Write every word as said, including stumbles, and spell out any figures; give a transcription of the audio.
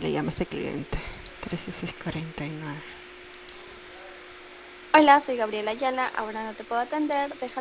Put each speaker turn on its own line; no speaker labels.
se le llama a este cliente? trece seis cuarenta y nueve.
Hola, soy Gabriela Ayala. Ahora no te puedo atender. Deja